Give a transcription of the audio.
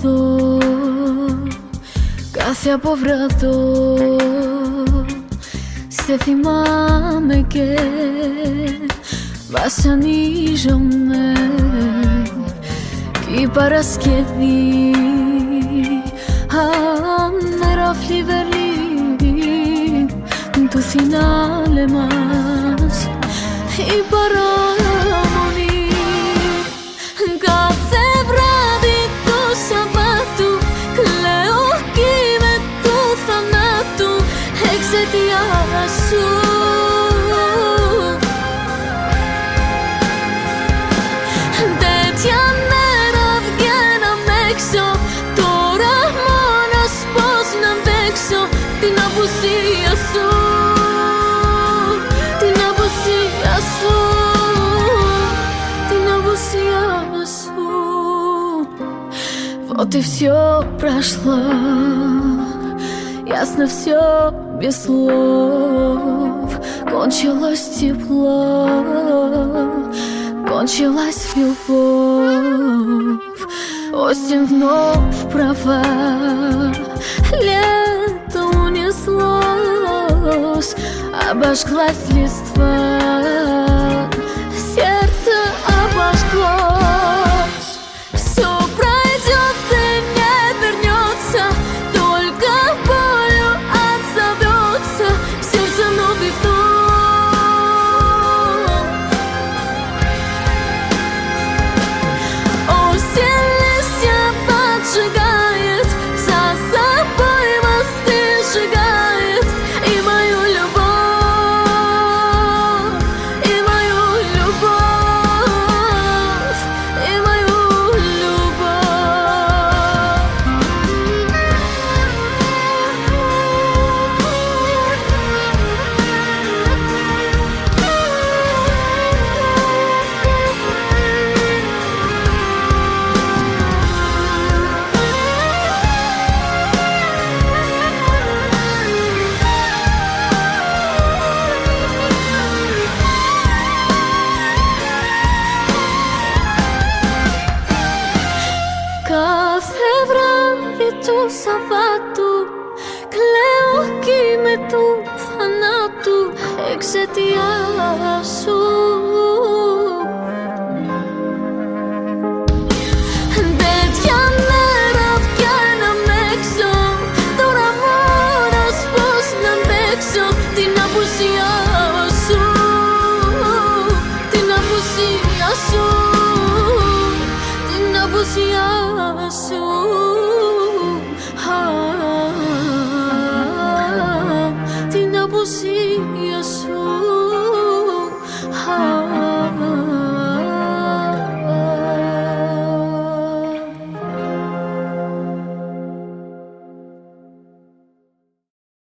εδώ κάθε αποβραδό. Σε θυμάμαι και βασανίζομαι. Κι η Παρασκευή μέρα φλιβερή του φινάλε μας η παραμονή. Κάθε βράδυ του Σαββάτου κλαίω κι με του θανάτου εξαιτία σου. Τέτοια μέρα βγαίναμε έξω, τώρα μόνος πώς να αντέξω την απουσία σου, την απουσία σου, την απουσία σου. Вот и все прошло, ясно все без слов. Кончилось тепло, кончилась любовь. Осень вновь права, лето унеслось, обожглась листва, сердце обожглось. Все пройдет и не вернется, только болью отзовется в сердце новый вдох. Осень листья поджигает, за собой мосты сжигает и мою любовь, и мою любовь, и мою κάθε βράδυ του Σαββάτου κλαίω κι με του θανάτου εξαιτία σου. Τέτοια μέρα βγαίναμε έξω, τώρα μόνος πώς να αντέξω την απουσία σου, την απουσία σου, την απουσία σου.